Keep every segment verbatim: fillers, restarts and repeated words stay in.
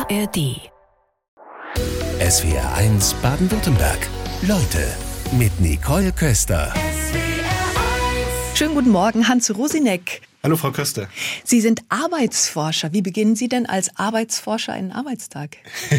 A R D. S W R eins Baden-Württemberg. Leute mit Nicole Köster. Schönen guten Morgen, Hans Rosinek. Hallo, Frau Köster. Sie sind Arbeitsforscher. Wie beginnen Sie denn als Arbeitsforscher einen Arbeitstag?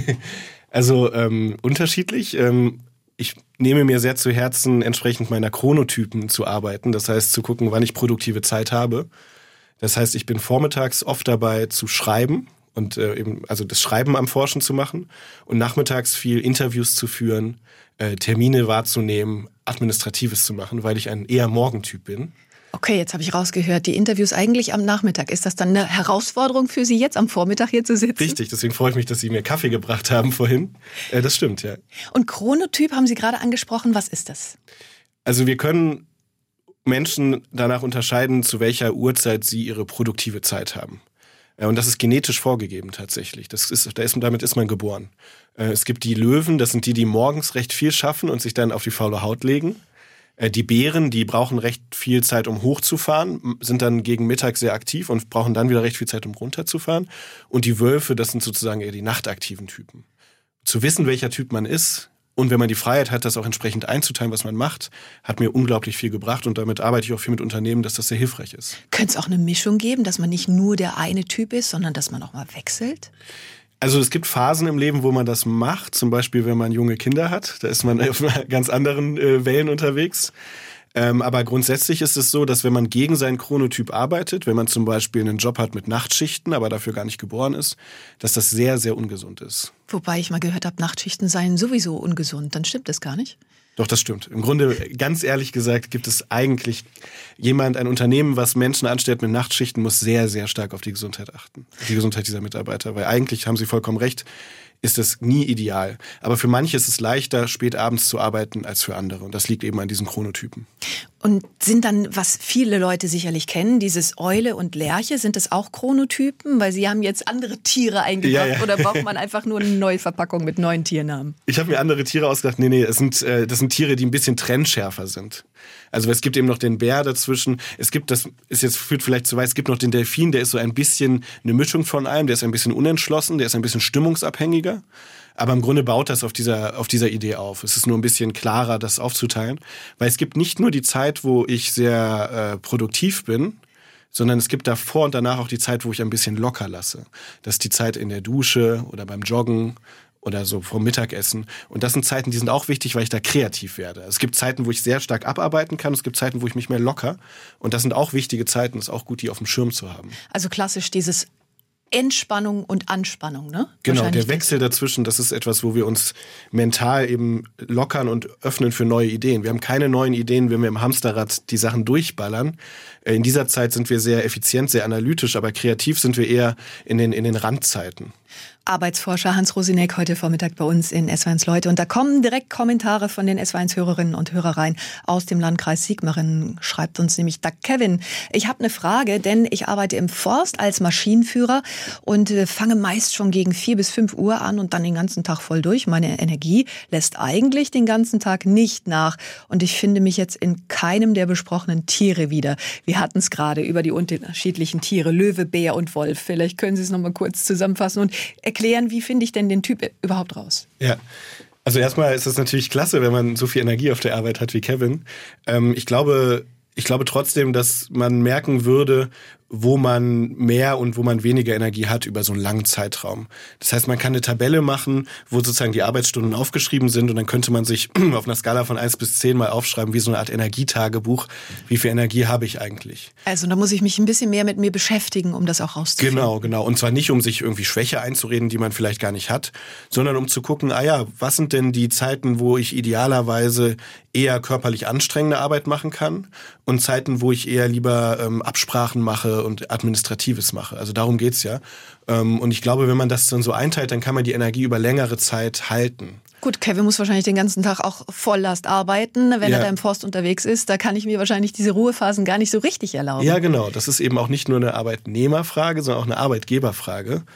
Also ähm, unterschiedlich. Ähm, ich nehme mir sehr zu Herzen, entsprechend meiner Chronotypen zu arbeiten. Das heißt, zu gucken, wann ich produktive Zeit habe. Das heißt, ich bin vormittags oft dabei zu schreiben und äh, eben also das Schreiben am Forschen zu machen und nachmittags viel Interviews zu führen, äh, Termine wahrzunehmen, Administratives zu machen, weil ich ein eher Morgentyp bin. Okay, jetzt habe ich rausgehört, die Interviews eigentlich am Nachmittag. Ist das dann eine Herausforderung für Sie jetzt am Vormittag hier zu sitzen? Richtig, deswegen freue ich mich, dass Sie mir Kaffee gebracht haben vorhin. Äh, das stimmt, ja. Und Chronotyp haben Sie gerade angesprochen. Was ist das? Also wir können Menschen danach unterscheiden, zu welcher Uhrzeit sie ihre produktive Zeit haben. Und das ist genetisch vorgegeben tatsächlich. Das ist, da ist, damit ist man geboren. Es gibt die Löwen, das sind die, die morgens recht viel schaffen und sich dann auf die faule Haut legen. Die Bären, die brauchen recht viel Zeit, um hochzufahren, sind dann gegen Mittag sehr aktiv und brauchen dann wieder recht viel Zeit, um runterzufahren. Und die Wölfe, das sind sozusagen eher die nachtaktiven Typen. Zu wissen, welcher Typ man ist und wenn man die Freiheit hat, das auch entsprechend einzuteilen, was man macht, hat mir unglaublich viel gebracht und damit arbeite ich auch viel mit Unternehmen, dass das sehr hilfreich ist. Könnte es auch eine Mischung geben, dass man nicht nur der eine Typ ist, sondern dass man auch mal wechselt? Also es gibt Phasen im Leben, wo man das macht. Zum Beispiel, wenn man junge Kinder hat. Da ist man auf ganz anderen äh, Wellen unterwegs. Ähm, aber grundsätzlich ist es so, dass wenn man gegen seinen Chronotyp arbeitet, wenn man zum Beispiel einen Job hat mit Nachtschichten, aber dafür gar nicht geboren ist, dass das sehr, sehr ungesund ist. Wobei ich mal gehört habe, Nachtschichten seien sowieso ungesund. Dann stimmt das gar nicht? Doch, das stimmt. Im Grunde, ganz ehrlich gesagt, gibt es eigentlich jemand, ein Unternehmen, was Menschen anstellt mit Nachtschichten, muss sehr, sehr stark auf die Gesundheit achten. Die Gesundheit dieser Mitarbeiter. Weil eigentlich, haben Sie vollkommen recht, ist das nie ideal. Aber für manche ist es leichter, spät abends zu arbeiten, als für andere. Und das liegt eben an diesen Chronotypen. Und sind dann, was viele Leute sicherlich kennen, dieses Eule und Lerche, sind das auch Chronotypen? Weil Sie haben jetzt andere Tiere eingebracht. Ja, ja. Oder braucht man einfach nur eine neue Verpackung mit neuen Tiernamen? Ich habe mir andere Tiere ausgedacht. Nee, nee, es sind, äh, das sind Tiere, die ein bisschen trennschärfer sind. Also es gibt eben noch den Bär dazwischen. Es gibt, das ist jetzt führt vielleicht zu weit, es gibt noch den Delfin, der ist so ein bisschen eine Mischung von allem. Der ist ein bisschen unentschlossen, der ist ein bisschen stimmungsabhängiger. Aber im Grunde baut das auf dieser, auf dieser Idee auf. Es ist nur ein bisschen klarer, das aufzuteilen. Weil es gibt nicht nur die Zeit, wo ich sehr äh, produktiv bin, sondern es gibt davor und danach auch die Zeit, wo ich ein bisschen locker lasse. Das ist die Zeit in der Dusche oder beim Joggen oder so vom Mittagessen. Und das sind Zeiten, die sind auch wichtig, weil ich da kreativ werde. Es gibt Zeiten, wo ich sehr stark abarbeiten kann. Es gibt Zeiten, wo ich mich mehr locker. Und das sind auch wichtige Zeiten. Es ist auch gut, die auf dem Schirm zu haben. Also klassisch dieses Entspannung und Anspannung, ne? Genau, der Wechsel dazwischen, das ist etwas, wo wir uns mental eben lockern und öffnen für neue Ideen. Wir haben keine neuen Ideen, wenn wir im Hamsterrad die Sachen durchballern. In dieser Zeit sind wir sehr effizient, sehr analytisch, aber kreativ sind wir eher in den, in den Randzeiten. Arbeitsforscher Hans Rosinek heute Vormittag bei uns in S W R eins Leute. Und da kommen direkt Kommentare von den S W R eins Hörerinnen und Hörer rein aus dem Landkreis Sigmaringen. Schreibt uns nämlich da Kevin: Ich habe eine Frage, denn ich arbeite im Forst als Maschinenführer und äh, fange meist schon gegen vier bis fünf Uhr an und dann den ganzen Tag voll durch. Meine Energie lässt eigentlich den ganzen Tag nicht nach. Und ich finde mich jetzt in keinem der besprochenen Tiere wieder. Wir hatten es gerade über die unterschiedlichen Tiere, Löwe, Bär und Wolf. Vielleicht können Sie es noch mal kurz zusammenfassen und erklären, wie finde ich denn den Typ überhaupt raus? Ja, also erstmal ist es natürlich klasse, wenn man so viel Energie auf der Arbeit hat wie Kevin. Ähm, ich glaube, ich glaube trotzdem, dass man merken würde, wo man mehr und wo man weniger Energie hat über so einen langen Zeitraum. Das heißt, man kann eine Tabelle machen, wo sozusagen die Arbeitsstunden aufgeschrieben sind und dann könnte man sich auf einer Skala von eins bis zehn mal aufschreiben, wie so eine Art Energietagebuch, wie viel Energie habe ich eigentlich. Also da muss ich mich ein bisschen mehr mit mir beschäftigen, um das auch rauszufinden. Genau, genau. Und zwar nicht, um sich irgendwie Schwäche einzureden, die man vielleicht gar nicht hat, sondern um zu gucken, ah ja, was sind denn die Zeiten, wo ich idealerweise eher körperlich anstrengende Arbeit machen kann und Zeiten, wo ich eher lieber ähm, Absprachen mache und Administratives mache. Also darum geht's ja. Und ich glaube, wenn man das dann so einteilt, dann kann man die Energie über längere Zeit halten. Gut, Kevin muss wahrscheinlich den ganzen Tag auch Volllast arbeiten, wenn ja. er da im Forst unterwegs ist. Da kann ich mir wahrscheinlich diese Ruhephasen gar nicht so richtig erlauben. Ja, genau. Das ist eben auch nicht nur eine Arbeitnehmerfrage, sondern auch eine Arbeitgeberfrage.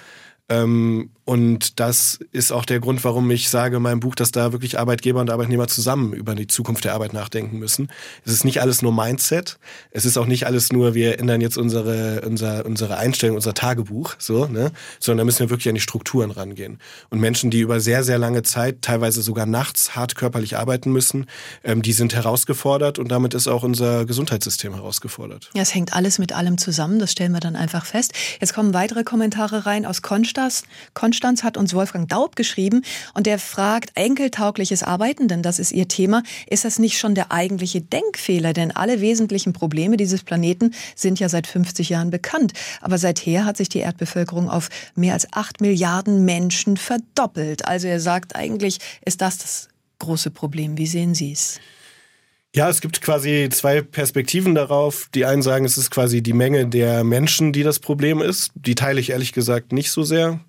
Ähm, und das ist auch der Grund, warum ich sage in meinem Buch, dass da wirklich Arbeitgeber und Arbeitnehmer zusammen über die Zukunft der Arbeit nachdenken müssen. Es ist nicht alles nur Mindset. Es ist auch nicht alles nur, wir ändern jetzt unsere, unser, unsere Einstellung, unser Tagebuch, so, ne? Sondern da müssen wir wirklich an die Strukturen rangehen. Und Menschen, die über sehr, sehr lange Zeit, teilweise sogar nachts, hart körperlich arbeiten müssen, ähm, die sind herausgefordert und damit ist auch unser Gesundheitssystem herausgefordert. Ja, es hängt alles mit allem zusammen, das stellen wir dann einfach fest. Jetzt kommen weitere Kommentare rein aus Konstanz. Konstanz hat uns Wolfgang Daub geschrieben und der fragt, enkeltaugliches Arbeiten, denn das ist ihr Thema, ist das nicht schon der eigentliche Denkfehler? Denn alle wesentlichen Probleme dieses Planeten sind ja seit fünfzig Jahren bekannt. Aber seither hat sich die Erdbevölkerung auf mehr als acht Milliarden Menschen verdoppelt. Also er sagt, eigentlich ist das das große Problem. Wie sehen Sie es? Ja, es gibt quasi zwei Perspektiven darauf. Die einen sagen, es ist quasi die Menge der Menschen, die das Problem ist. Die teile ich ehrlich gesagt nicht so sehr.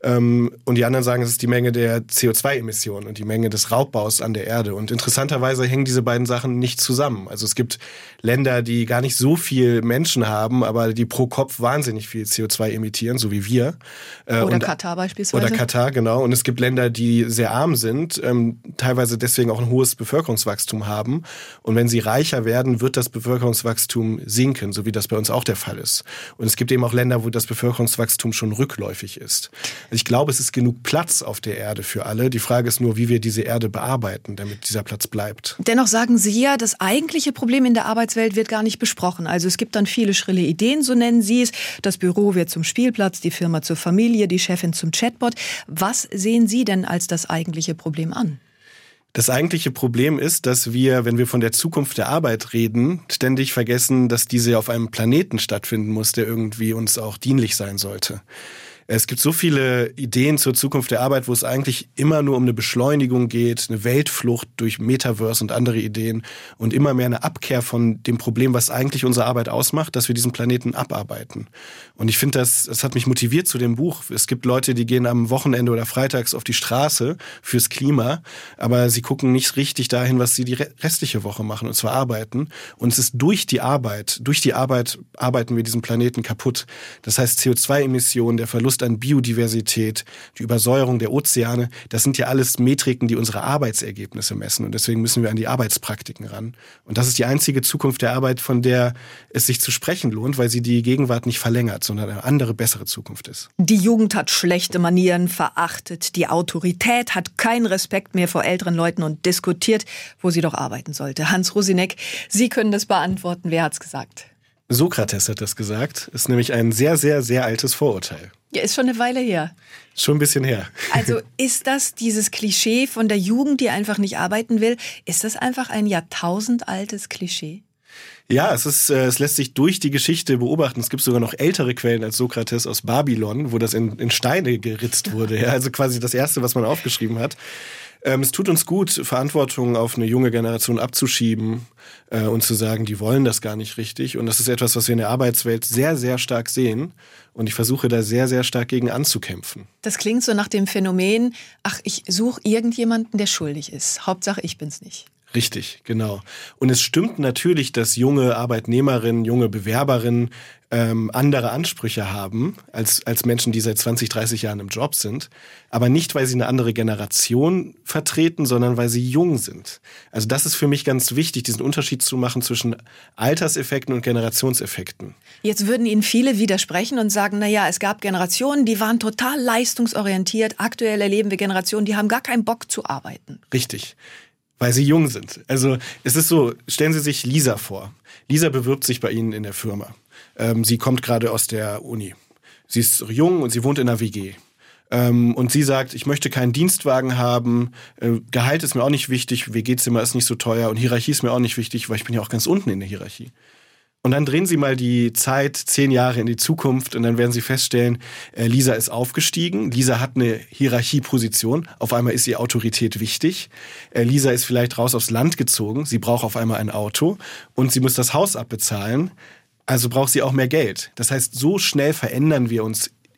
Und die anderen sagen, es ist die Menge der C O zwei Emissionen und die Menge des Raubbaus an der Erde. Und interessanterweise hängen diese beiden Sachen nicht zusammen. Also es gibt Länder, die gar nicht so viel Menschen haben, aber die pro Kopf wahnsinnig viel C O zwei emittieren, so wie wir. Oder und, Katar beispielsweise. Oder Katar, genau. Und es gibt Länder, die sehr arm sind, teilweise deswegen auch ein hohes Bevölkerungswachstum haben. Und wenn sie reicher werden, wird das Bevölkerungswachstum sinken, so wie das bei uns auch der Fall ist. Und es gibt eben auch Länder, wo das Bevölkerungswachstum schon rückläufig ist. Ich glaube, es ist genug Platz auf der Erde für alle. Die Frage ist nur, wie wir diese Erde bearbeiten, damit dieser Platz bleibt. Dennoch sagen Sie ja, das eigentliche Problem in der Arbeitswelt wird gar nicht besprochen. Also es gibt dann viele schrille Ideen, so nennen Sie es. Das Büro wird zum Spielplatz, die Firma zur Familie, die Chefin zum Chatbot. Was sehen Sie denn als das eigentliche Problem an? Das eigentliche Problem ist, dass wir, wenn wir von der Zukunft der Arbeit reden, ständig vergessen, dass diese auf einem Planeten stattfinden muss, der irgendwie uns auch dienlich sein sollte. Es gibt so viele Ideen zur Zukunft der Arbeit, wo es eigentlich immer nur um eine Beschleunigung geht, eine Weltflucht durch Metaverse und andere Ideen und immer mehr eine Abkehr von dem Problem, was eigentlich unsere Arbeit ausmacht, dass wir diesen Planeten abarbeiten. Und ich finde, das, das hat mich motiviert zu dem Buch. Es gibt Leute, die gehen am Wochenende oder freitags auf die Straße fürs Klima, aber sie gucken nicht richtig dahin, was sie die restliche Woche machen, und zwar arbeiten. Und es ist durch die Arbeit, durch die Arbeit arbeiten wir diesen Planeten kaputt. Das heißt, C O zwei Emissionen, der Verlust an Biodiversität, die Übersäuerung der Ozeane, das sind ja alles Metriken, die unsere Arbeitsergebnisse messen. Und deswegen müssen wir an die Arbeitspraktiken ran. Und das ist die einzige Zukunft der Arbeit, von der es sich zu sprechen lohnt, weil sie die Gegenwart nicht verlängert, sondern eine andere, bessere Zukunft ist. Die Jugend hat schlechte Manieren, verachtet die Autorität, hat keinen Respekt mehr vor älteren Leuten und diskutiert, wo sie doch arbeiten sollte. Hans Rosineck, Sie können das beantworten. Wer hat's gesagt? Sokrates hat das gesagt. Ist nämlich ein sehr, sehr, sehr altes Vorurteil. Ja, ist schon eine Weile her. Schon ein bisschen her. Also ist das dieses Klischee von der Jugend, die einfach nicht arbeiten will, ist das einfach ein jahrtausendaltes Klischee? Ja, es ist, es lässt sich durch die Geschichte beobachten. Es gibt sogar noch ältere Quellen als Sokrates aus Babylon, wo das in, in Steine geritzt wurde. Ja, also quasi das Erste, was man aufgeschrieben hat. Ähm, es tut uns gut, Verantwortung auf eine junge Generation abzuschieben äh, und zu sagen, die wollen das gar nicht richtig. Und das ist etwas, was wir in der Arbeitswelt sehr, sehr stark sehen. Und ich versuche da sehr, sehr stark gegen anzukämpfen. Das klingt so nach dem Phänomen, ach, ich suche irgendjemanden, der schuldig ist. Hauptsache, ich bin's nicht. Richtig, genau. Und es stimmt natürlich, dass junge Arbeitnehmerinnen, junge Bewerberinnen ähm, andere Ansprüche haben als, als Menschen, die seit zwanzig, dreißig Jahren im Job sind. Aber nicht, weil sie eine andere Generation vertreten, sondern weil sie jung sind. Also das ist für mich ganz wichtig, diesen Unterschied zu machen zwischen Alterseffekten und Generationseffekten. Jetzt würden Ihnen viele widersprechen und sagen, na ja, es gab Generationen, die waren total leistungsorientiert. Aktuell erleben wir Generationen, die haben gar keinen Bock zu arbeiten. Richtig. Weil sie jung sind. Also es ist so, stellen Sie sich Lisa vor. Lisa bewirbt sich bei Ihnen in der Firma. Ähm, sie kommt gerade aus der Uni. Sie ist jung und sie wohnt in einer W G. Ähm, und sie sagt, ich möchte keinen Dienstwagen haben, äh, Gehalt ist mir auch nicht wichtig, W G-Zimmer ist nicht so teuer und Hierarchie ist mir auch nicht wichtig, weil ich bin ja auch ganz unten in der Hierarchie. Und dann drehen Sie mal die Zeit zehn Jahre in die Zukunft und dann werden Sie feststellen, äh, Lisa ist aufgestiegen, Lisa hat eine Hierarchieposition, auf einmal ist ihr Autorität wichtig, äh, Lisa ist vielleicht raus aufs Land gezogen, sie braucht auf einmal ein Auto und sie muss das Haus abbezahlen, also braucht sie auch mehr Geld. Das heißt, so schnell verändern wir uns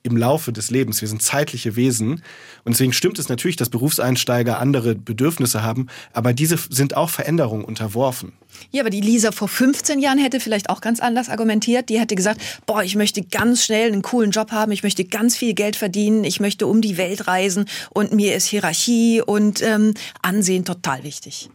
im Laufe des Lebens. Wir sind zeitliche Wesen. Und deswegen stimmt es natürlich, dass Berufseinsteiger andere Bedürfnisse haben, aber diese sind auch Veränderungen unterworfen. Ja, aber die Lisa vor fünfzehn Jahren hätte vielleicht auch ganz anders argumentiert. Die hätte gesagt, boah, ich möchte ganz schnell einen coolen Job haben, ich möchte ganz viel Geld verdienen, ich möchte um die Welt reisen und mir ist Hierarchie und ähm, Ansehen total wichtig.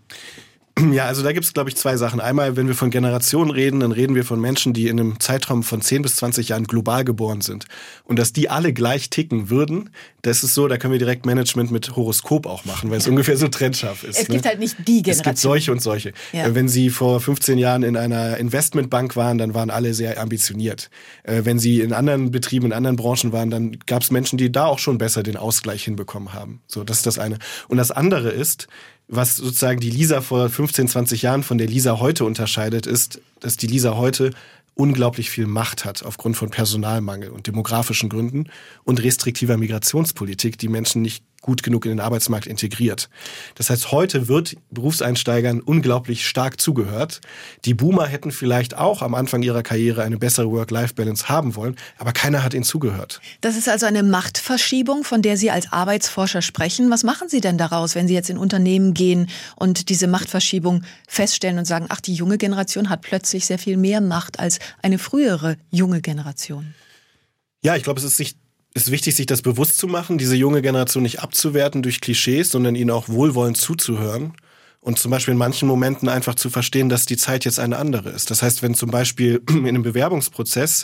Ja, also da gibt es, glaube ich, zwei Sachen. Einmal, wenn wir von Generationen reden, dann reden wir von Menschen, die in einem Zeitraum von zehn bis zwanzig Jahren global geboren sind. Und dass die alle gleich ticken würden, das ist so, da können wir direkt Management mit Horoskop auch machen, weil es ungefähr so trennscharf ist. Es gibt ne? halt nicht die Generation. Es gibt solche und solche. Ja. Wenn Sie vor fünfzehn Jahren in einer Investmentbank waren, dann waren alle sehr ambitioniert. Wenn Sie in anderen Betrieben, in anderen Branchen waren, dann gab es Menschen, die da auch schon besser den Ausgleich hinbekommen haben. So, das ist das eine. Und das andere ist, was sozusagen die Lisa vor fünfzehn, zwanzig Jahren von der Lisa heute unterscheidet, ist, dass die Lisa heute unglaublich viel Macht hat aufgrund von Personalmangel und demografischen Gründen und restriktiver Migrationspolitik, die Menschen nicht gut genug in den Arbeitsmarkt integriert. Das heißt, heute wird Berufseinsteigern unglaublich stark zugehört. Die Boomer hätten vielleicht auch am Anfang ihrer Karriere eine bessere Work-Life-Balance haben wollen, aber keiner hat ihnen zugehört. Das ist also eine Machtverschiebung, von der Sie als Arbeitsforscher sprechen. Was machen Sie denn daraus, wenn Sie jetzt in Unternehmen gehen und diese Machtverschiebung feststellen und sagen, ach, die junge Generation hat plötzlich sehr viel mehr Macht als eine frühere junge Generation? Ja, ich glaube, es ist sich Es ist wichtig, sich das bewusst zu machen, diese junge Generation nicht abzuwerten durch Klischees, sondern ihnen auch wohlwollend zuzuhören und zum Beispiel in manchen Momenten einfach zu verstehen, dass die Zeit jetzt eine andere ist. Das heißt, wenn zum Beispiel in einem Bewerbungsprozess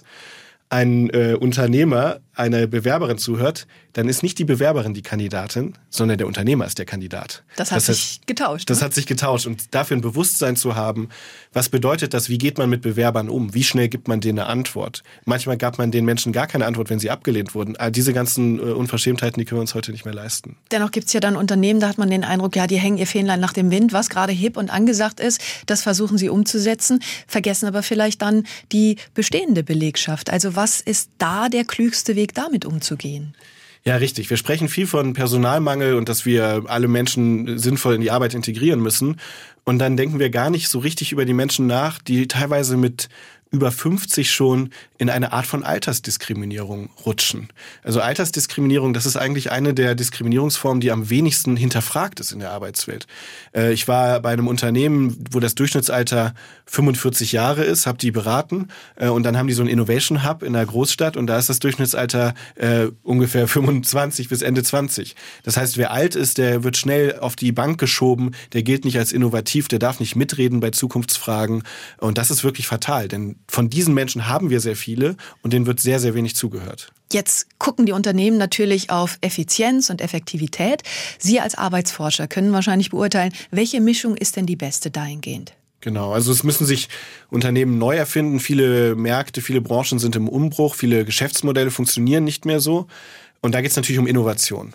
ein äh, Unternehmer einer Bewerberin zuhört, dann ist nicht die Bewerberin die Kandidatin, sondern der Unternehmer ist der Kandidat. Das hat das sich heißt, getauscht. Das ne? hat sich getauscht. Und dafür ein Bewusstsein zu haben, was bedeutet das, wie geht man mit Bewerbern um, wie schnell gibt man denen eine Antwort. Manchmal gab man den Menschen gar keine Antwort, wenn sie abgelehnt wurden. Aber diese ganzen äh, Unverschämtheiten, die können wir uns heute nicht mehr leisten. Dennoch gibt es ja dann Unternehmen, da hat man den Eindruck, ja, die hängen ihr Fähnlein nach dem Wind, was gerade hip und angesagt ist, das versuchen sie umzusetzen, vergessen aber vielleicht dann die bestehende Belegschaft. Also was ist da der klügste Weg, damit umzugehen? Ja, richtig. Wir sprechen viel von Personalmangel und dass wir alle Menschen sinnvoll in die Arbeit integrieren müssen. Und dann denken wir gar nicht so richtig über die Menschen nach, die teilweise mit über fünfzig schon in eine Art von Altersdiskriminierung rutschen. Also Altersdiskriminierung, das ist eigentlich eine der Diskriminierungsformen, die am wenigsten hinterfragt ist in der Arbeitswelt. Ich war bei einem Unternehmen, wo das Durchschnittsalter fünfundvierzig Jahre ist, habe die beraten und dann haben die so einen Innovation Hub in der Großstadt und da ist das Durchschnittsalter äh, ungefähr fünfundzwanzig bis Ende zwanzig. Das heißt, wer alt ist, der wird schnell auf die Bank geschoben, der gilt nicht als innovativ, der darf nicht mitreden bei Zukunftsfragen und das ist wirklich fatal, denn von diesen Menschen haben wir sehr viele und denen wird sehr, sehr wenig zugehört. Jetzt gucken die Unternehmen natürlich auf Effizienz und Effektivität. Sie als Arbeitsforscher können wahrscheinlich beurteilen, welche Mischung ist denn die beste dahingehend? Genau, also es müssen sich Unternehmen neu erfinden. Viele Märkte, viele Branchen sind im Umbruch, viele Geschäftsmodelle funktionieren nicht mehr so. Und da geht es natürlich um Innovation.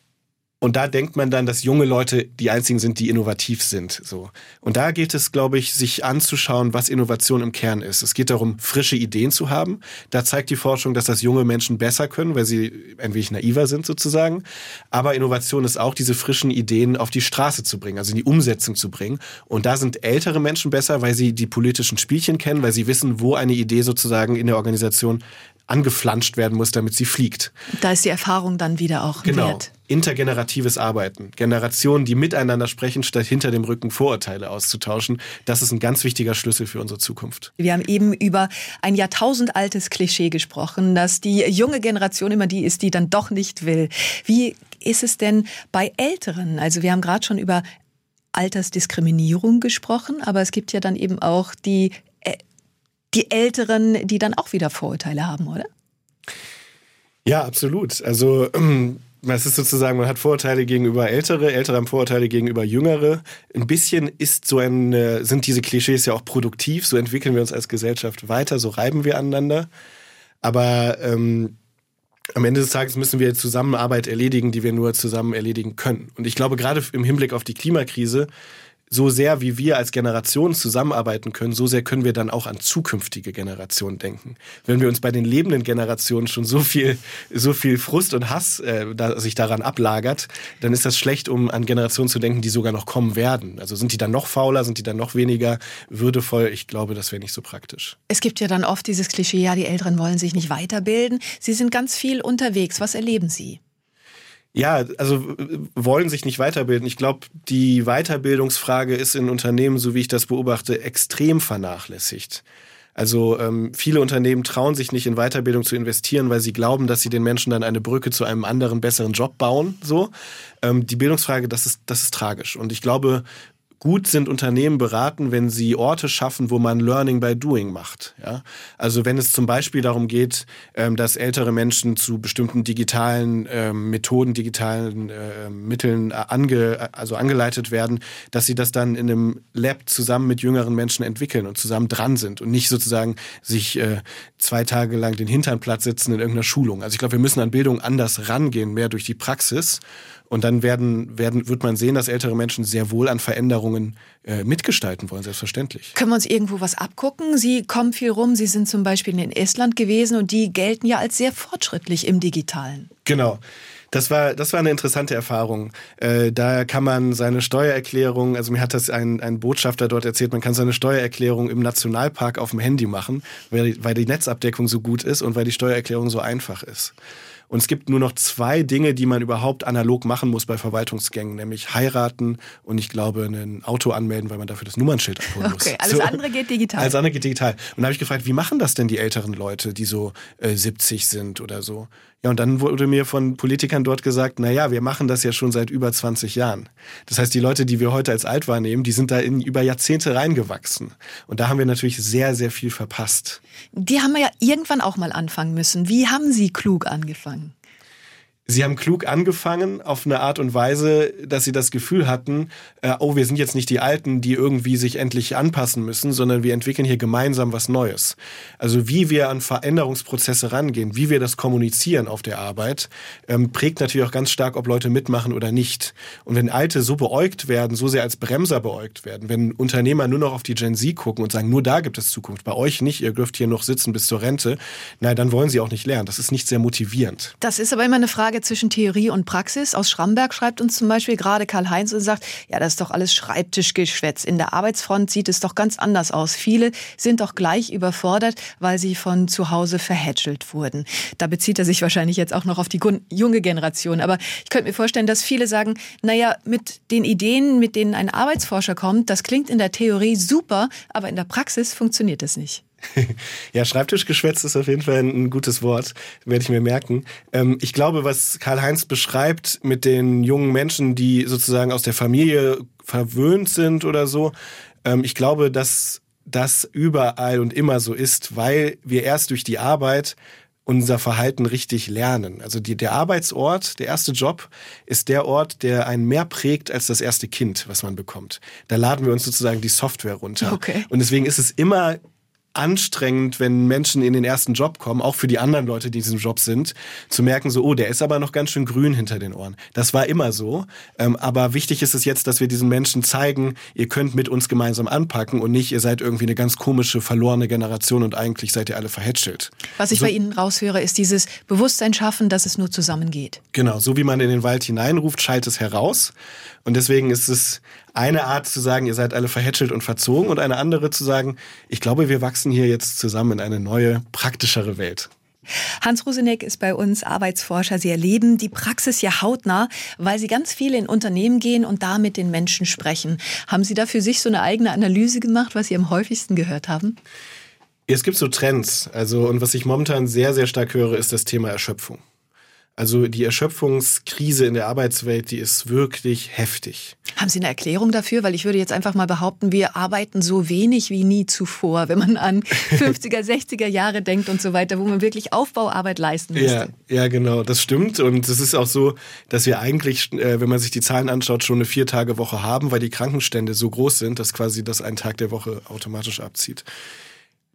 Und da denkt man dann, dass junge Leute die einzigen sind, die innovativ sind. So. Und da geht es, glaube ich, sich anzuschauen, was Innovation im Kern ist. Es geht darum, frische Ideen zu haben. Da zeigt die Forschung, dass das junge Menschen besser können, weil sie ein wenig naiver sind sozusagen. Aber Innovation ist auch, diese frischen Ideen auf die Straße zu bringen, also in die Umsetzung zu bringen. Und da sind ältere Menschen besser, weil sie die politischen Spielchen kennen, weil sie wissen, wo eine Idee sozusagen in der Organisation angeflanscht werden muss, damit sie fliegt. Da ist die Erfahrung dann wieder auch genau. wert. Intergeneratives Arbeiten. Generationen, die miteinander sprechen, statt hinter dem Rücken Vorurteile auszutauschen. Das ist ein ganz wichtiger Schlüssel für unsere Zukunft. Wir haben eben über ein jahrtausendaltes Klischee gesprochen, dass die junge Generation immer die ist, die dann doch nicht will. Wie ist es denn bei Älteren? Also wir haben gerade schon über Altersdiskriminierung gesprochen, aber es gibt ja dann eben auch die Die Älteren, die dann auch wieder Vorurteile haben, oder? Ja, absolut. Also es ist sozusagen, man hat Vorurteile gegenüber Ältere, Ältere haben Vorurteile gegenüber Jüngere. Ein bisschen ist so ein, sind diese Klischees ja auch produktiv, so entwickeln wir uns als Gesellschaft weiter, so reiben wir aneinander. Aber ähm, am Ende des Tages müssen wir Zusammenarbeit erledigen, die wir nur zusammen erledigen können. Und ich glaube, gerade im Hinblick auf die Klimakrise so sehr, wie wir als Generation zusammenarbeiten können, so sehr können wir dann auch an zukünftige Generationen denken. Wenn wir uns bei den lebenden Generationen schon so viel, so viel Frust und Hass äh, da, sich daran ablagert, dann ist das schlecht, um an Generationen zu denken, die sogar noch kommen werden. Also sind die dann noch fauler, sind die dann noch weniger würdevoll? Ich glaube, das wäre nicht so praktisch. Es gibt ja dann oft dieses Klischee, ja, die Älteren wollen sich nicht weiterbilden. Sie sind ganz viel unterwegs. Was erleben Sie? Ja, also wollen sich nicht weiterbilden. Ich glaube, die Weiterbildungsfrage ist in Unternehmen, so wie ich das beobachte, extrem vernachlässigt. Also ähm, viele Unternehmen trauen sich nicht in Weiterbildung zu investieren, weil sie glauben, dass sie den Menschen dann eine Brücke zu einem anderen, besseren Job bauen. So, ähm, die Bildungsfrage, das ist, das ist tragisch. Und ich glaube, gut sind Unternehmen beraten, wenn sie Orte schaffen, wo man Learning by Doing macht. Ja? Also wenn es zum Beispiel darum geht, dass ältere Menschen zu bestimmten digitalen Methoden, digitalen Mitteln ange, also angeleitet werden, dass sie das dann in einem Lab zusammen mit jüngeren Menschen entwickeln und zusammen dran sind und nicht sozusagen sich zwei Tage lang den Hintern platt sitzen in irgendeiner Schulung. Also ich glaube, wir müssen an Bildung anders rangehen, mehr durch die Praxis. Und dann werden, werden, wird man sehen, dass ältere Menschen sehr wohl an Veränderungen äh, mitgestalten wollen, selbstverständlich. Können wir uns irgendwo was abgucken? Sie kommen viel rum, Sie sind zum Beispiel in Estland gewesen und die gelten ja als sehr fortschrittlich im Digitalen. Genau. Das war, das war eine interessante Erfahrung. Äh, da kann man seine Steuererklärung, also mir hat das ein, ein Botschafter dort erzählt, man kann seine Steuererklärung im Nationalpark auf dem Handy machen, weil, weil die Netzabdeckung so gut ist und weil die Steuererklärung so einfach ist. Und es gibt nur noch zwei Dinge, die man überhaupt analog machen muss bei Verwaltungsgängen, nämlich heiraten und ich glaube ein Auto anmelden, weil man dafür das Nummernschild abholen muss. Okay, alles so, andere geht digital. Alles andere geht digital. Und da habe ich gefragt, wie machen das denn die älteren Leute, die so äh, siebzig sind oder so? Ja, und dann wurde mir von Politikern dort gesagt, na ja, wir machen das ja schon seit über zwanzig Jahren. Das heißt, die Leute, die wir heute als alt wahrnehmen, die sind da in über Jahrzehnte reingewachsen. Und da haben wir natürlich sehr, sehr viel verpasst. Die haben wir ja irgendwann auch mal anfangen müssen. Wie haben Sie klug angefangen? Sie haben klug angefangen auf eine Art und Weise, dass sie das Gefühl hatten, äh, oh, wir sind jetzt nicht die Alten, die irgendwie sich endlich anpassen müssen, sondern wir entwickeln hier gemeinsam was Neues. Also wie wir an Veränderungsprozesse rangehen, wie wir das kommunizieren auf der Arbeit, ähm, prägt natürlich auch ganz stark, ob Leute mitmachen oder nicht. Und wenn Alte so beäugt werden, so sehr als Bremser beäugt werden, wenn Unternehmer nur noch auf die Gen Z gucken und sagen, nur da gibt es Zukunft, bei euch nicht, ihr dürft hier noch sitzen bis zur Rente, nein, dann wollen sie auch nicht lernen. Das ist nicht sehr motivierend. Das ist aber immer eine Frage zwischen Theorie und Praxis. Aus Schramberg schreibt uns zum Beispiel gerade Karl-Heinz und sagt, ja, das ist doch alles Schreibtischgeschwätz. In der Arbeitsfront sieht es doch ganz anders aus. Viele sind doch gleich überfordert, weil sie von zu Hause verhätschelt wurden. Da bezieht er sich wahrscheinlich jetzt auch noch auf die junge Generation. Aber ich könnte mir vorstellen, dass viele sagen, naja, mit den Ideen, mit denen ein Arbeitsforscher kommt, das klingt in der Theorie super, aber in der Praxis funktioniert es nicht. Ja, Schreibtischgeschwätz ist auf jeden Fall ein gutes Wort, werde ich mir merken. Ähm, ich glaube, was Karl-Heinz beschreibt mit den jungen Menschen, die sozusagen aus der Familie verwöhnt sind oder so, ähm, ich glaube, dass das überall und immer so ist, weil wir erst durch die Arbeit unser Verhalten richtig lernen. Also die, der Arbeitsort, der erste Job, ist der Ort, der einen mehr prägt als das erste Kind, was man bekommt. Da laden wir uns sozusagen die Software runter. Okay. Und deswegen ist es immer anstrengend, wenn Menschen in den ersten Job kommen, auch für die anderen Leute, die in diesem Job sind, zu merken, so, oh, der ist aber noch ganz schön grün hinter den Ohren. Das war immer so. Ähm, aber wichtig ist es jetzt, dass wir diesen Menschen zeigen, ihr könnt mit uns gemeinsam anpacken und nicht, ihr seid irgendwie eine ganz komische, verlorene Generation und eigentlich seid ihr alle verhätschelt. Was ich so bei Ihnen raushöre, ist dieses Bewusstsein schaffen, dass es nur zusammen geht. Genau, so wie man in den Wald hineinruft, schallt es heraus. Und deswegen ist es eine Art zu sagen, ihr seid alle verhätschelt und verzogen und eine andere zu sagen, ich glaube, wir wachsen hier jetzt zusammen in eine neue, praktischere Welt. Hans Rozenek ist bei uns Arbeitsforscher. Sie erleben die Praxis ja hautnah, weil Sie ganz viel in Unternehmen gehen und da mit den Menschen sprechen. Haben Sie da für sich so eine eigene Analyse gemacht, was Sie am häufigsten gehört haben? Es gibt so Trends. Also, und was ich momentan sehr, sehr stark höre, ist das Thema Erschöpfung. Also die Erschöpfungskrise in der Arbeitswelt, die ist wirklich heftig. Haben Sie eine Erklärung dafür? Weil ich würde jetzt einfach mal behaupten, wir arbeiten so wenig wie nie zuvor, wenn man an fünfziger, sechziger Jahre denkt und so weiter, wo man wirklich Aufbauarbeit leisten musste. Ja, ja, genau, das stimmt. Und es ist auch so, dass wir eigentlich, wenn man sich die Zahlen anschaut, schon eine Vier-Tage-Woche haben, weil die Krankenstände so groß sind, dass quasi das ein Tag der Woche automatisch abzieht.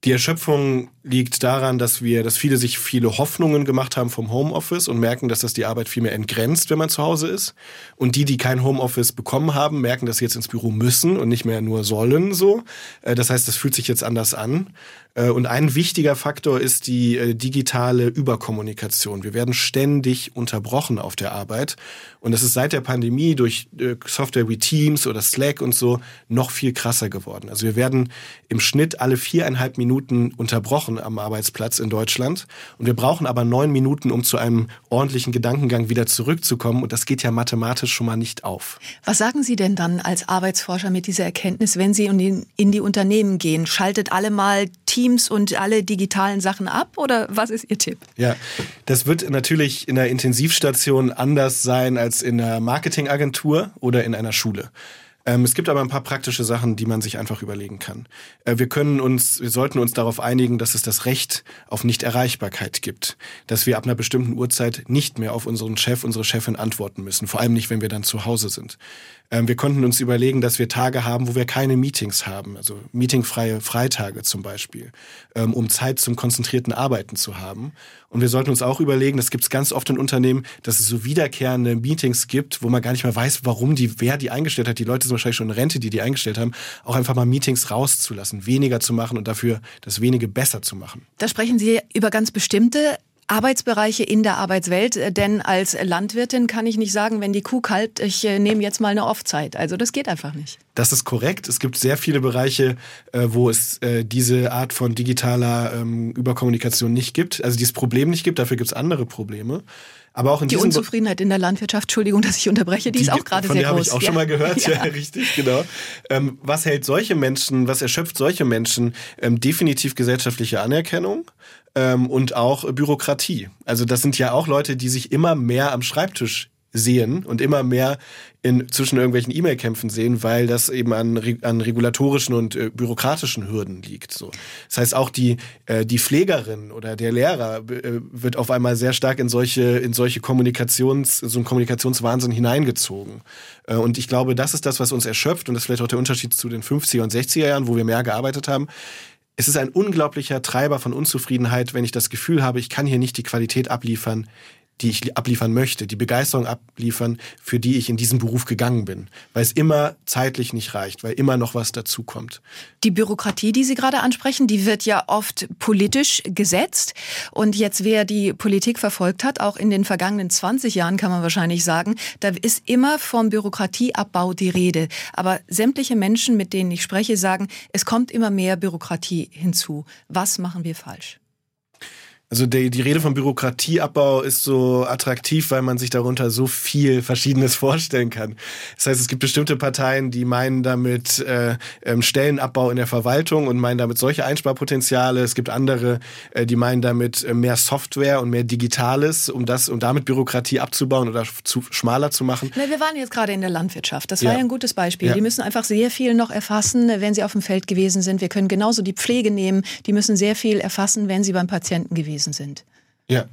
Die Erschöpfung liegt daran, dass wir, dass viele sich viele Hoffnungen gemacht haben vom Homeoffice und merken, dass das die Arbeit viel mehr entgrenzt, wenn man zu Hause ist. Und die, die kein Homeoffice bekommen haben, merken, dass sie jetzt ins Büro müssen und nicht mehr nur sollen, so. Das heißt, das fühlt sich jetzt anders an. Und ein wichtiger Faktor ist die digitale Überkommunikation. Wir werden ständig unterbrochen auf der Arbeit. Und das ist seit der Pandemie durch Software wie Teams oder Slack und so noch viel krasser geworden. Also wir werden im Schnitt alle viereinhalb Minuten unterbrochen am Arbeitsplatz in Deutschland. Und wir brauchen aber neun Minuten, um zu einem ordentlichen Gedankengang wieder zurückzukommen. Und das geht ja mathematisch schon mal nicht auf. Was sagen Sie denn dann als Arbeitsforscher mit dieser Erkenntnis, wenn Sie in die, in die Unternehmen gehen? Schaltet alle mal Teams und alle digitalen Sachen ab? Oder was ist Ihr Tipp? Ja, das wird natürlich in der Intensivstation anders sein als in einer Marketingagentur oder in einer Schule. Ähm, es gibt aber ein paar praktische Sachen, die man sich einfach überlegen kann. Äh, wir können uns, wir sollten uns darauf einigen, dass es das Recht auf Nichterreichbarkeit gibt. Dass wir ab einer bestimmten Uhrzeit nicht mehr auf unseren Chef, unsere Chefin antworten müssen. Vor allem nicht, wenn wir dann zu Hause sind. Ähm, wir konnten uns überlegen, dass wir Tage haben, wo wir keine Meetings haben. Also meetingfreie Freitage zum Beispiel. Ähm, um Zeit zum konzentrierten Arbeiten zu haben. Und wir sollten uns auch überlegen, das gibt es ganz oft in Unternehmen, dass es so wiederkehrende Meetings gibt, wo man gar nicht mehr weiß, warum die, wer die eingestellt hat. Die Leute sind wahrscheinlich schon in Rente, die die eingestellt haben. Auch einfach mal Meetings rauszulassen, weniger zu machen und dafür das Wenige besser zu machen. Da sprechen Sie über ganz bestimmte Arbeitsbereiche in der Arbeitswelt, denn als Landwirtin kann ich nicht sagen, wenn die Kuh kalbt, ich äh, nehme jetzt mal eine Off-Zeit. Also das geht einfach nicht. Das ist korrekt. Es gibt sehr viele Bereiche, äh, wo es äh, diese Art von digitaler ähm, Überkommunikation nicht gibt. Also dieses Problem nicht gibt, dafür gibt es andere Probleme. Aber auch in die Unzufriedenheit in der Landwirtschaft, Entschuldigung, dass ich unterbreche, die, die ist auch gerade sehr groß. Von der habe ich auch ja. schon mal gehört, ja, ja richtig, genau. Ähm, was hält solche Menschen, was erschöpft solche Menschen? Ähm, definitiv gesellschaftliche Anerkennung ähm, und auch Bürokratie. Also das sind ja auch Leute, die sich immer mehr am Schreibtisch sehen und immer mehr in, zwischen irgendwelchen E-Mail-Kämpfen sehen, weil das eben an, an regulatorischen und äh, bürokratischen Hürden liegt. So. Das heißt, auch die, äh, die Pflegerin oder der Lehrer äh, wird auf einmal sehr stark in solche, in solche Kommunikations, so einen Kommunikationswahnsinn hineingezogen. Äh, und ich glaube, das ist das, was uns erschöpft, und das ist vielleicht auch der Unterschied zu den fünfziger und sechziger Jahren, wo wir mehr gearbeitet haben. Es ist ein unglaublicher Treiber von Unzufriedenheit, wenn ich das Gefühl habe, ich kann hier nicht die Qualität abliefern, die ich abliefern möchte, die Begeisterung abliefern, für die ich in diesen Beruf gegangen bin. Weil es immer zeitlich nicht reicht, weil immer noch was dazukommt. Die Bürokratie, die Sie gerade ansprechen, die wird ja oft politisch gesetzt. Und jetzt, wer die Politik verfolgt hat, auch in den vergangenen zwanzig Jahren kann man wahrscheinlich sagen, da ist immer vom Bürokratieabbau die Rede. Aber sämtliche Menschen, mit denen ich spreche, sagen, es kommt immer mehr Bürokratie hinzu. Was machen wir falsch? Also die, die Rede vom Bürokratieabbau ist so attraktiv, weil man sich darunter so viel Verschiedenes vorstellen kann. Das heißt, es gibt bestimmte Parteien, die meinen damit äh, Stellenabbau in der Verwaltung und meinen damit solche Einsparpotenziale. Es gibt andere, äh, die meinen damit äh, mehr Software und mehr Digitales, um das, um damit Bürokratie abzubauen oder zu, schmaler zu machen. Na, wir waren jetzt gerade in der Landwirtschaft. Das war ja, ja ein gutes Beispiel. Ja. Die müssen einfach sehr viel noch erfassen, wenn sie auf dem Feld gewesen sind. Wir können genauso die Pflege nehmen. Die müssen sehr viel erfassen, wenn sie beim Patienten gewesen sind. Ja.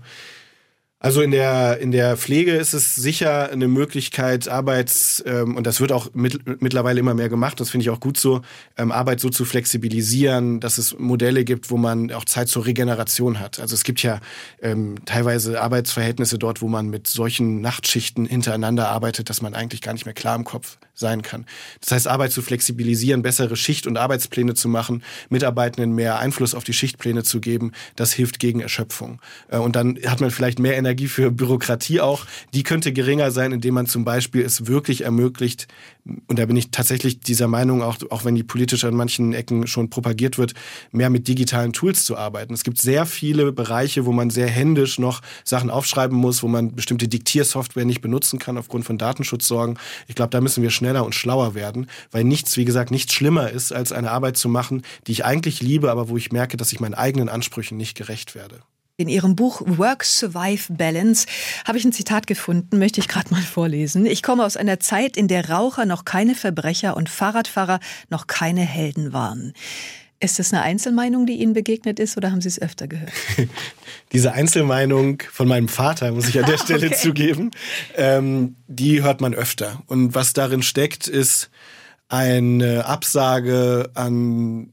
Also in der in der Pflege ist es sicher eine Möglichkeit, Arbeits, ähm, und das wird auch mit, mittlerweile immer mehr gemacht, das finde ich auch gut so, ähm, Arbeit so zu flexibilisieren, dass es Modelle gibt, wo man auch Zeit zur Regeneration hat. Also es gibt ja ähm, teilweise Arbeitsverhältnisse dort, wo man mit solchen Nachtschichten hintereinander arbeitet, dass man eigentlich gar nicht mehr klar im Kopf sein kann. Das heißt, Arbeit zu flexibilisieren, bessere Schicht- und Arbeitspläne zu machen, Mitarbeitenden mehr Einfluss auf die Schichtpläne zu geben, das hilft gegen Erschöpfung. Äh, und dann hat man vielleicht mehr Energie für Bürokratie auch. Die könnte geringer sein, indem man zum Beispiel es wirklich ermöglicht, und da bin ich tatsächlich dieser Meinung, auch, auch wenn die politisch an manchen Ecken schon propagiert wird, mehr mit digitalen Tools zu arbeiten. Es gibt sehr viele Bereiche, wo man sehr händisch noch Sachen aufschreiben muss, wo man bestimmte Diktiersoftware nicht benutzen kann aufgrund von Datenschutzsorgen. Ich glaube, da müssen wir schneller und schlauer werden, weil nichts, wie gesagt, nichts schlimmer ist, als eine Arbeit zu machen, die ich eigentlich liebe, aber wo ich merke, dass ich meinen eigenen Ansprüchen nicht gerecht werde. In Ihrem Buch Work, Survive, Balance habe ich ein Zitat gefunden, möchte ich gerade mal vorlesen. Ich komme aus einer Zeit, in der Raucher noch keine Verbrecher und Fahrradfahrer noch keine Helden waren. Ist das eine Einzelmeinung, die Ihnen begegnet ist, oder haben Sie es öfter gehört? Diese Einzelmeinung von meinem Vater, muss ich an der Stelle okay. zugeben, ähm, die hört man öfter. Und was darin steckt, ist eine Absage an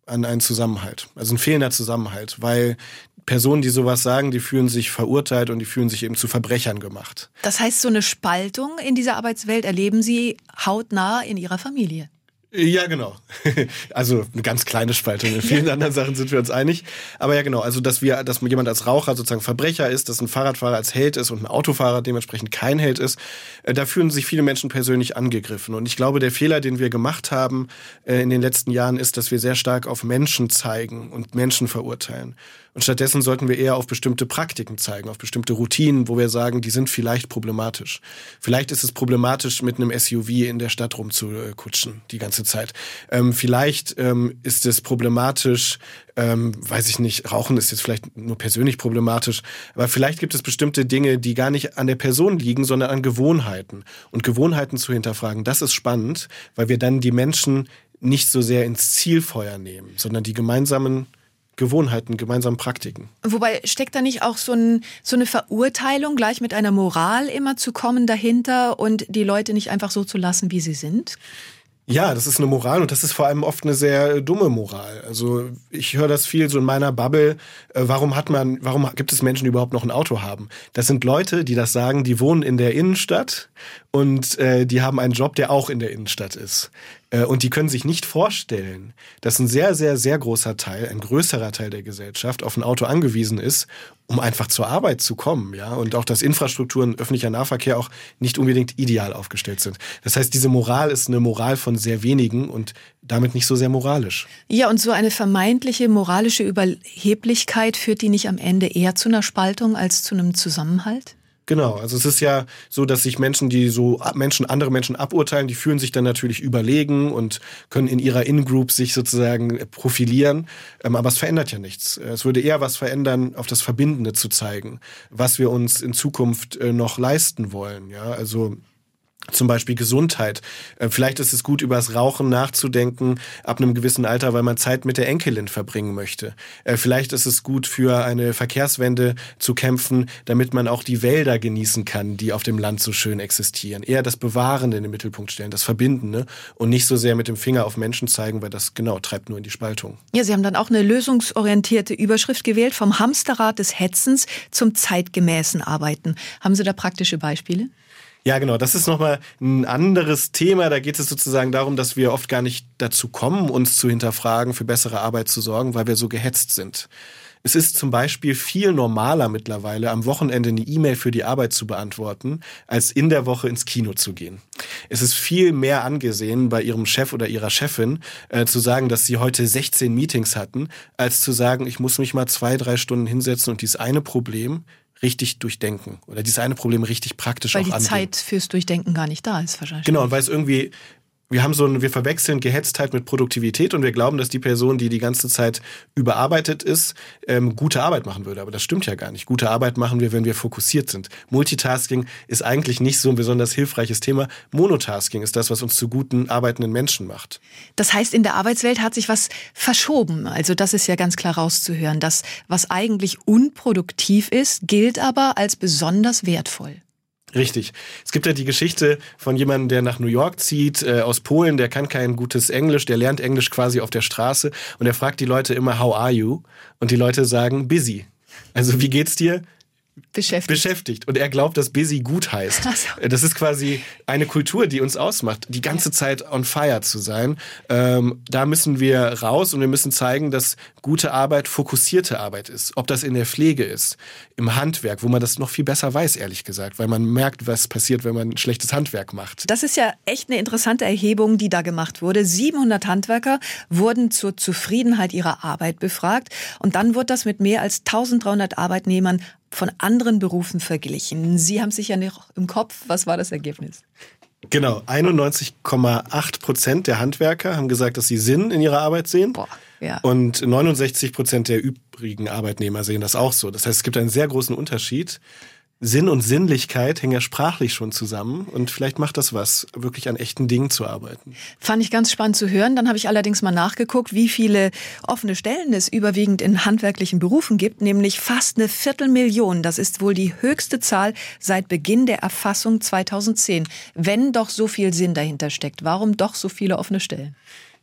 an einen Zusammenhalt. Also ein fehlender Zusammenhalt, weil Personen, die sowas sagen, die fühlen sich verurteilt und die fühlen sich eben zu Verbrechern gemacht. Das heißt, so eine Spaltung in dieser Arbeitswelt erleben Sie hautnah in Ihrer Familie? Ja, genau. Also eine ganz kleine Spaltung. In vielen ja. anderen Sachen sind wir uns einig. Aber ja, genau. Also, dass wir, dass jemand als Raucher sozusagen Verbrecher ist, dass ein Fahrradfahrer als Held ist und ein Autofahrer dementsprechend kein Held ist, da fühlen sich viele Menschen persönlich angegriffen. Und ich glaube, der Fehler, den wir gemacht haben in den letzten Jahren, ist, dass wir sehr stark auf Menschen zeigen und Menschen verurteilen. Und stattdessen sollten wir eher auf bestimmte Praktiken zeigen, auf bestimmte Routinen, wo wir sagen, die sind vielleicht problematisch. Vielleicht ist es problematisch, mit einem S U V in der Stadt rumzukutschen, die ganze Zeit. Ähm, vielleicht ähm, ist es problematisch, ähm, weiß ich nicht, Rauchen ist jetzt vielleicht nur persönlich problematisch, aber vielleicht gibt es bestimmte Dinge, die gar nicht an der Person liegen, sondern an Gewohnheiten. Und Gewohnheiten zu hinterfragen, das ist spannend, weil wir dann die Menschen nicht so sehr ins Zielfeuer nehmen, sondern die gemeinsamen Gewohnheiten, gemeinsamen Praktiken. Wobei steckt da nicht auch so, ein, so eine Verurteilung, gleich mit einer Moral immer zu kommen dahinter und die Leute nicht einfach so zu lassen, wie sie sind? Ja, das ist eine Moral und das ist vor allem oft eine sehr dumme Moral. Also ich höre das viel so in meiner Bubble. Äh, warum hat man, warum gibt es Menschen, die überhaupt noch ein Auto haben? Das sind Leute, die das sagen, die wohnen in der Innenstadt und äh, die haben einen Job, der auch in der Innenstadt ist. Äh, und die können sich nicht vorstellen, dass ein sehr, sehr, sehr großer Teil, ein größerer Teil der Gesellschaft auf ein Auto angewiesen ist, um einfach zur Arbeit zu kommen, ja, und auch, dass Infrastrukturen, öffentlicher Nahverkehr auch nicht unbedingt ideal aufgestellt sind. Das heißt, diese Moral ist eine Moral von sehr wenigen und damit nicht so sehr moralisch. Ja, und so eine vermeintliche moralische Überheblichkeit, führt die nicht am Ende eher zu einer Spaltung als zu einem Zusammenhalt? Genau, also es ist ja so, dass sich Menschen, die so Menschen, andere Menschen aburteilen, die fühlen sich dann natürlich überlegen und können in ihrer In-Group sich sozusagen profilieren. Aber es verändert ja nichts. Es würde eher was verändern, auf das Verbindende zu zeigen, was wir uns in Zukunft noch leisten wollen. Ja, also zum Beispiel Gesundheit. Vielleicht ist es gut, über das Rauchen nachzudenken ab einem gewissen Alter, weil man Zeit mit der Enkelin verbringen möchte. Vielleicht ist es gut, für eine Verkehrswende zu kämpfen, damit man auch die Wälder genießen kann, die auf dem Land so schön existieren. Eher das Bewahrende in den Mittelpunkt stellen, das Verbindende und nicht so sehr mit dem Finger auf Menschen zeigen, weil das genau treibt nur in die Spaltung. Ja, Sie haben dann auch eine lösungsorientierte Überschrift gewählt, vom Hamsterrad des Hetzens zum zeitgemäßen Arbeiten. Haben Sie da praktische Beispiele? Ja, genau. Das ist nochmal ein anderes Thema. Da geht es sozusagen darum, dass wir oft gar nicht dazu kommen, uns zu hinterfragen, für bessere Arbeit zu sorgen, weil wir so gehetzt sind. Es ist zum Beispiel viel normaler mittlerweile, am Wochenende eine E-Mail für die Arbeit zu beantworten, als in der Woche ins Kino zu gehen. Es ist viel mehr angesehen, bei Ihrem Chef oder Ihrer Chefin äh, zu sagen, dass Sie heute sechzehn Meetings hatten, als zu sagen, ich muss mich mal zwei, drei Stunden hinsetzen und dieses eine Problem richtig durchdenken oder dieses eine Problem richtig praktisch auch angehen. Weil die Zeit fürs Durchdenken gar nicht da ist wahrscheinlich. Genau, und weil es irgendwie, wir haben so ein, wir verwechseln Gehetztheit mit Produktivität und wir glauben, dass die Person, die die ganze Zeit überarbeitet ist, ähm, gute Arbeit machen würde. Aber das stimmt ja gar nicht. Gute Arbeit machen wir, wenn wir fokussiert sind. Multitasking ist eigentlich nicht so ein besonders hilfreiches Thema. Monotasking ist das, was uns zu guten, arbeitenden Menschen macht. Das heißt, in der Arbeitswelt hat sich was verschoben. Also das ist ja ganz klar rauszuhören. Das, was eigentlich unproduktiv ist, gilt aber als besonders wertvoll. Richtig. Es gibt ja die Geschichte von jemandem, der nach New York zieht, äh, aus Polen, der kann kein gutes Englisch, der lernt Englisch quasi auf der Straße und er fragt die Leute immer, how are you? Und die Leute sagen, busy. Also wie geht's dir? Beschäftigt. Beschäftigt. Und er glaubt, dass busy gut heißt. So. Das ist quasi eine Kultur, die uns ausmacht, die ganze Zeit on fire zu sein. Ähm, da müssen wir raus und wir müssen zeigen, dass gute Arbeit fokussierte Arbeit ist. Ob das in der Pflege ist, im Handwerk, wo man das noch viel besser weiß, ehrlich gesagt, weil man merkt, was passiert, wenn man ein schlechtes Handwerk macht. Das ist ja echt eine interessante Erhebung, die da gemacht wurde. siebenhundert Handwerker wurden zur Zufriedenheit ihrer Arbeit befragt und dann wurde das mit mehr als dreizehnhundert Arbeitnehmern von anderen Berufen verglichen. Sie haben sich ja noch im Kopf. Was war das Ergebnis? Genau, einundneunzig Komma acht Prozent der Handwerker haben gesagt, dass sie Sinn in ihrer Arbeit sehen. Boah, ja. Und neunundsechzig Prozent der übrigen Arbeitnehmer sehen das auch so. Das heißt, es gibt einen sehr großen Unterschied. Sinn und Sinnlichkeit hängen ja sprachlich schon zusammen und vielleicht macht das was, wirklich an echten Dingen zu arbeiten. Fand ich ganz spannend zu hören. Dann habe ich allerdings mal nachgeguckt, wie viele offene Stellen es überwiegend in handwerklichen Berufen gibt, nämlich fast eine Viertelmillion. Das ist wohl die höchste Zahl seit Beginn der Erfassung zweitausendzehn. Wenn doch so viel Sinn dahinter steckt, warum doch so viele offene Stellen?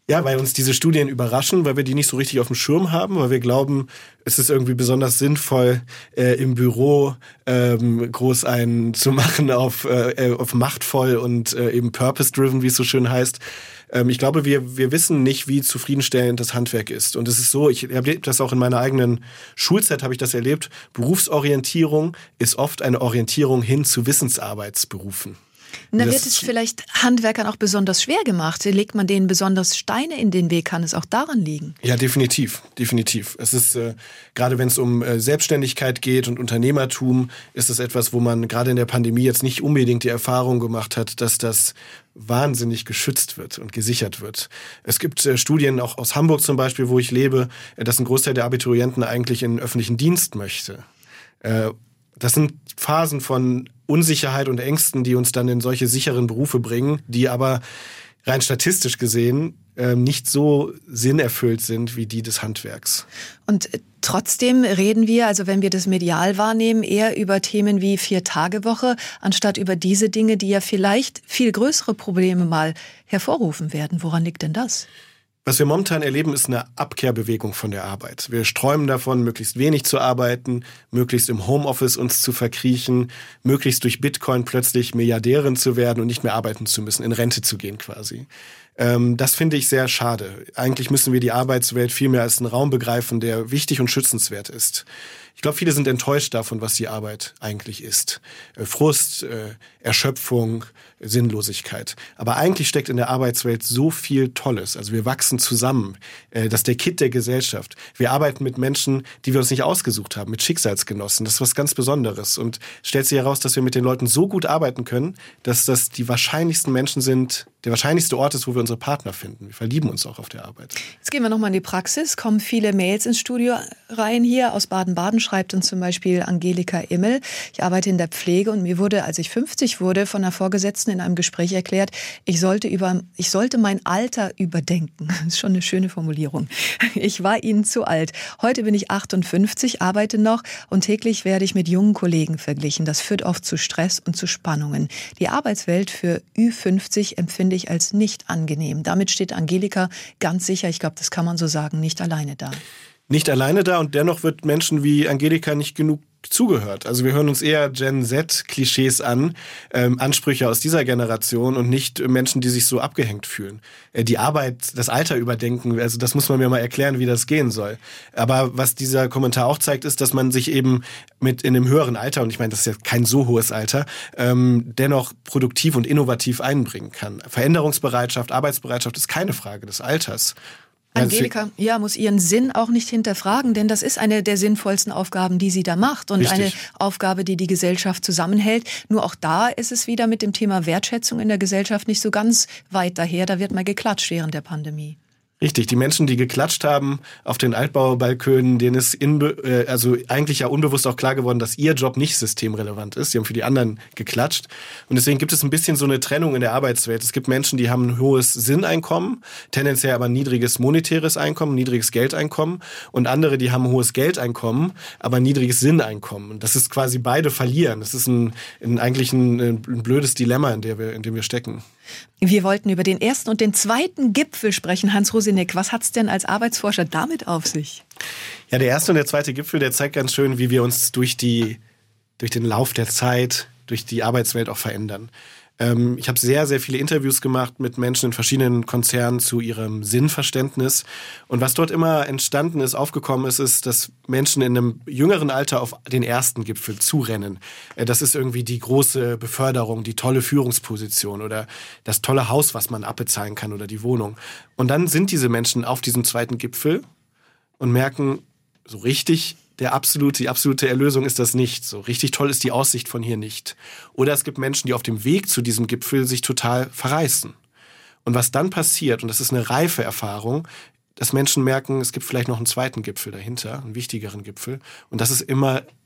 Ja, weil uns diese Studien überraschen, weil wir die nicht so richtig auf dem Schirm haben, weil wir glauben, es ist irgendwie besonders sinnvoll, äh, im Büro ähm, groß einen zu machen auf, äh, auf machtvoll und äh, eben purpose-driven, wie es so schön heißt. Ähm, ich glaube, wir wir wissen nicht, wie zufriedenstellend das Handwerk ist. Und es ist so, ich erlebe das auch in meiner eigenen Schulzeit, habe ich das erlebt, Berufsorientierung ist oft eine Orientierung hin zu Wissensarbeitsberufen. Da wird es vielleicht Handwerkern auch besonders schwer gemacht. Legt man denen besonders Steine in den Weg, kann es auch daran liegen? Ja, definitiv, definitiv. Es ist, äh, gerade wenn es um äh, Selbstständigkeit geht und Unternehmertum, ist es etwas, wo man gerade in der Pandemie jetzt nicht unbedingt die Erfahrung gemacht hat, dass das wahnsinnig geschützt wird und gesichert wird. Es gibt äh, Studien, auch aus Hamburg zum Beispiel, wo ich lebe, äh, dass ein Großteil der Abiturienten eigentlich in den öffentlichen Dienst möchte. Äh, das sind Phasen von Unsicherheit und Ängsten, die uns dann in solche sicheren Berufe bringen, die aber rein statistisch gesehen äh, nicht so sinnerfüllt sind wie die des Handwerks. Und trotzdem reden wir, also wenn wir das medial wahrnehmen, eher über Themen wie Vier-Tage-Woche, anstatt über diese Dinge, die ja vielleicht viel größere Probleme mal hervorrufen werden. Woran liegt denn das? Was wir momentan erleben, ist eine Abkehrbewegung von der Arbeit. Wir träumen davon, möglichst wenig zu arbeiten, möglichst im Homeoffice uns zu verkriechen, möglichst durch Bitcoin plötzlich Milliardärin zu werden und nicht mehr arbeiten zu müssen, in Rente zu gehen quasi. Ähm, das finde ich sehr schade. Eigentlich müssen wir die Arbeitswelt viel mehr als einen Raum begreifen, der wichtig und schützenswert ist. Ich glaube, viele sind enttäuscht davon, was die Arbeit eigentlich ist. Äh, Frust, äh, Erschöpfung, Sinnlosigkeit. Aber eigentlich steckt in der Arbeitswelt so viel Tolles. Also wir wachsen zusammen. Äh, das ist der Kitt der Gesellschaft. Wir arbeiten mit Menschen, die wir uns nicht ausgesucht haben, mit Schicksalsgenossen. Das ist was ganz Besonderes. Und stellt sich heraus, dass wir mit den Leuten so gut arbeiten können, dass das die wahrscheinlichsten Menschen sind, der wahrscheinlichste Ort ist, wo wir unsere Partner finden. Wir verlieben uns auch auf der Arbeit. Jetzt gehen wir nochmal in die Praxis. Kommen viele Mails ins Studio rein hier. Aus Baden-Baden schreibt uns zum Beispiel Angelika Immel. Ich arbeite in der Pflege und mir wurde, als ich fünfzig wurde, von einer Vorgesetzten in einem Gespräch erklärt, ich sollte, über, ich sollte mein Alter überdenken. Das ist schon eine schöne Formulierung. Ich war ihnen zu alt. Heute bin ich achtundfünfzig, arbeite noch und täglich werde ich mit jungen Kollegen verglichen. Das führt oft zu Stress und zu Spannungen. Die Arbeitswelt für Ü fünfzig empfinde ich als nicht angenehm. Damit steht Angelika ganz sicher, ich glaube, das kann man so sagen, nicht alleine da. Nicht alleine da und dennoch wird Menschen wie Angelika nicht genug zugehört. Also wir hören uns eher Gen Z-Klischees an, ähm, Ansprüche aus dieser Generation und nicht Menschen, die sich so abgehängt fühlen. Äh, die Arbeit, das Alter überdenken, also das muss man mir mal erklären, wie das gehen soll. Aber was dieser Kommentar auch zeigt, ist, dass man sich eben mit in einem höheren Alter, und ich meine, das ist ja kein so hohes Alter, ähm, dennoch produktiv und innovativ einbringen kann. Veränderungsbereitschaft, Arbeitsbereitschaft ist keine Frage des Alters. Angelika, ja, muss ihren Sinn auch nicht hinterfragen, denn das ist eine der sinnvollsten Aufgaben, die sie da macht und Richtig. Eine Aufgabe, die die Gesellschaft zusammenhält. Nur auch da ist es wieder mit dem Thema Wertschätzung in der Gesellschaft nicht so ganz weit daher. Da wird mal geklatscht während der Pandemie. Richtig, die Menschen, die geklatscht haben auf den Altbaubalkönen, denen ist inbe- äh, also eigentlich ja unbewusst auch klar geworden, dass ihr Job nicht systemrelevant ist. Die haben für die anderen geklatscht. Und deswegen gibt es ein bisschen so eine Trennung in der Arbeitswelt. Es gibt Menschen, die haben ein hohes Sinneinkommen, tendenziell aber ein niedriges monetäres Einkommen, niedriges Geldeinkommen. Und andere, die haben ein hohes Geldeinkommen, aber ein niedriges Sinneinkommen. Und das ist quasi beide verlieren. Das ist ein, ein eigentlich ein, ein blödes Dilemma, in, der wir, in dem wir stecken. Wir wollten über den ersten und den zweiten Gipfel sprechen. Hans Rosinek, was hat's denn als Arbeitsforscher damit auf sich? Ja, der erste und der zweite Gipfel, der zeigt ganz schön, wie wir uns durch die, durch den Lauf der Zeit, durch die Arbeitswelt auch verändern. Ähm, ich habe sehr, sehr viele Interviews gemacht mit Menschen in verschiedenen Konzernen zu ihrem Sinnverständnis. Und was dort immer entstanden ist, aufgekommen ist, ist, dass Menschen in einem jüngeren Alter auf den ersten Gipfel zurennen. Äh, das ist irgendwie die große Beförderung, die tolle Führungsposition oder das tolle Haus, was man abbezahlen kann oder die Wohnung. Und dann sind diese Menschen auf diesem zweiten Gipfel und merken, so richtig Der absolute, die absolute Erlösung ist das nicht. So richtig toll ist die Aussicht von hier nicht. Oder es gibt Menschen, die auf dem Weg zu diesem Gipfel sich total verreißen. Und was dann passiert, und das ist eine reife Erfahrung, dass Menschen merken, es gibt vielleicht noch einen zweiten Gipfel dahinter, einen wichtigeren Gipfel. Und das ist immer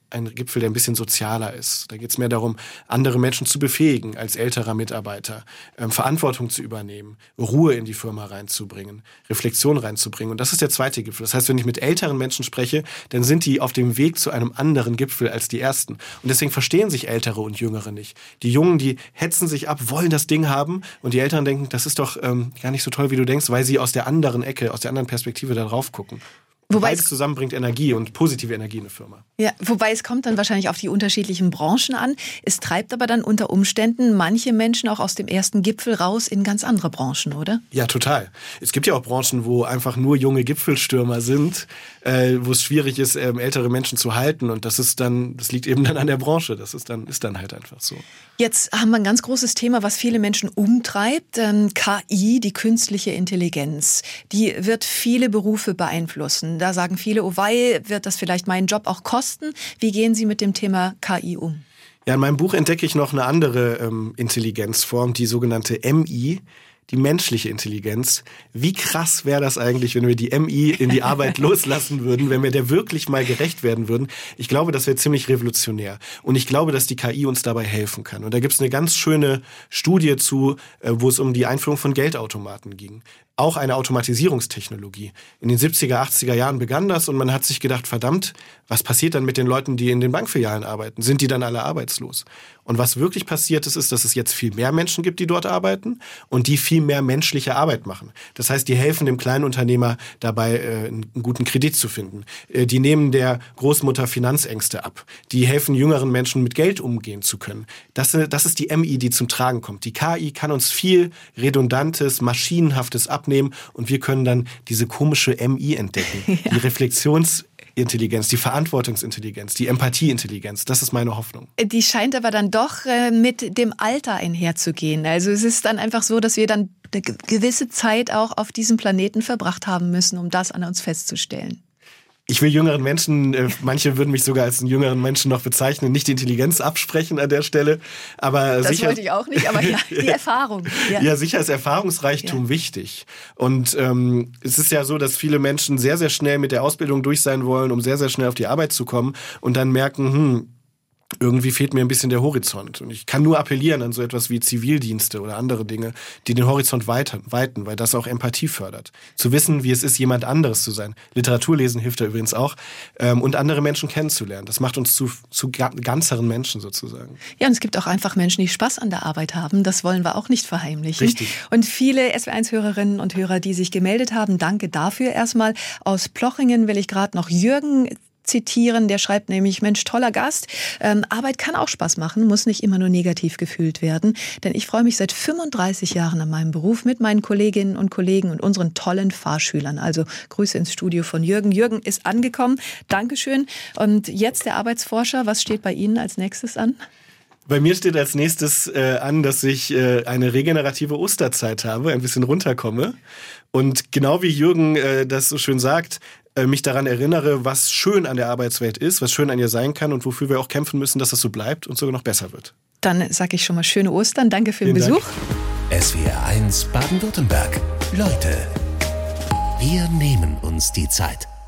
ein Gipfel, der ein bisschen sozialer ist. Da geht es mehr darum, andere Menschen zu befähigen als älterer Mitarbeiter, ähm, Verantwortung zu übernehmen, Ruhe in die Firma reinzubringen, Reflexion reinzubringen. Und das ist der zweite Gipfel. Das heißt, wenn ich mit älteren Menschen spreche, dann sind die auf dem Weg zu einem anderen Gipfel als die ersten. Und deswegen verstehen sich Ältere und Jüngere nicht. Die Jungen, die hetzen sich ab, wollen das Ding haben, und die Älteren denken, das ist doch ähm, gar nicht so toll, wie du denkst, weil sie aus der anderen Ecke, aus der anderen Perspektive da drauf gucken. Wobei Beides zusammen bringt Energie und positive Energie in eine Firma. Ja, wobei es kommt dann wahrscheinlich auf die unterschiedlichen Branchen an. Es treibt aber dann unter Umständen manche Menschen auch aus dem ersten Gipfel raus in ganz andere Branchen, oder? Ja, total. Es gibt ja auch Branchen, wo einfach nur junge Gipfelstürmer sind, äh, wo es schwierig ist, ähm, ältere Menschen zu halten. Und das ist dann, das liegt eben dann an der Branche. Das ist dann, ist dann halt einfach so. Jetzt haben wir ein ganz großes Thema, was viele Menschen umtreibt. Ähm, K I, die künstliche Intelligenz. Die wird viele Berufe beeinflussen. Da sagen viele, oh wei, wird das vielleicht meinen Job auch kosten? Wie gehen Sie mit dem Thema K I um? Ja, in meinem Buch entdecke ich noch eine andere ähm, Intelligenzform, die sogenannte M I, die menschliche Intelligenz. Wie krass wäre das eigentlich, wenn wir die M I in die Arbeit loslassen würden, wenn wir der wirklich mal gerecht werden würden? Ich glaube, das wäre ziemlich revolutionär. Und ich glaube, dass die K I uns dabei helfen kann. Und da gibt es eine ganz schöne Studie zu, wo es um die Einführung von Geldautomaten ging. Auch eine Automatisierungstechnologie. In den siebziger, achtziger Jahren begann das und man hat sich gedacht, verdammt, was passiert dann mit den Leuten, die in den Bankfilialen arbeiten? Sind die dann alle arbeitslos? Und was wirklich passiert ist, ist, dass es jetzt viel mehr Menschen gibt, die dort arbeiten und die viel mehr menschliche Arbeit machen. Das heißt, die helfen dem Kleinunternehmer dabei, einen guten Kredit zu finden. Die nehmen der Großmutter Finanzängste ab. Die helfen jüngeren Menschen, mit Geld umgehen zu können. Das, das ist die M I, die zum Tragen kommt. Die K I kann uns viel Redundantes, Maschinenhaftes abnehmen und wir können dann diese komische M I entdecken. Ja. Die Reflexionsintelligenz, die Verantwortungsintelligenz, die Empathieintelligenz. Das ist meine Hoffnung. Die scheint aber dann doch äh, mit dem Alter einherzugehen. Also es ist dann einfach so, dass wir dann eine gewisse Zeit auch auf diesem Planeten verbracht haben müssen, um das an uns festzustellen. Ich will jüngeren Menschen, äh, manche würden mich sogar als einen jüngeren Menschen noch bezeichnen, nicht die Intelligenz absprechen an der Stelle. Aber das sicher, wollte ich auch nicht, aber ja, die Erfahrung. Ja, ja sicher ist Erfahrungsreichtum ja. wichtig. Und ähm, es ist ja so, dass viele Menschen sehr, sehr schnell mit der Ausbildung durch sein wollen, um sehr, sehr schnell auf die Arbeit zu kommen und dann merken, hm, irgendwie fehlt mir ein bisschen der Horizont. Und ich kann nur appellieren an so etwas wie Zivildienste oder andere Dinge, die den Horizont weiten, weiten, weil das auch Empathie fördert. Zu wissen, wie es ist, jemand anderes zu sein. Literatur lesen hilft da übrigens auch. Ähm, und andere Menschen kennenzulernen. Das macht uns zu, zu ganzeren Menschen sozusagen. Ja, und es gibt auch einfach Menschen, die Spaß an der Arbeit haben. Das wollen wir auch nicht verheimlichen. Richtig. Und viele S W eins Hörerinnen und Hörer, die sich gemeldet haben, danke dafür erstmal. Aus Plochingen will ich gerade noch Jürgen zitieren, der schreibt nämlich, Mensch, toller Gast. Ähm, Arbeit kann auch Spaß machen, muss nicht immer nur negativ gefühlt werden. Denn ich freue mich seit fünfunddreißig Jahren an meinem Beruf mit meinen Kolleginnen und Kollegen und unseren tollen Fahrschülern. Also Grüße ins Studio von Jürgen. Jürgen ist angekommen. Dankeschön. Und jetzt der Arbeitsforscher. Was steht bei Ihnen als nächstes an? Bei mir steht als nächstes äh, an, dass ich äh, eine regenerative Osterzeit habe, ein bisschen runterkomme. Und genau wie Jürgen äh, das so schön sagt, äh, mich daran erinnere, was schön an der Arbeitswelt ist, was schön an ihr sein kann und wofür wir auch kämpfen müssen, dass das so bleibt und sogar noch besser wird. Dann sage ich schon mal schöne Ostern. Danke für den Vielen Besuch. Dank. S W R eins Baden-Württemberg. Leute, wir nehmen uns die Zeit.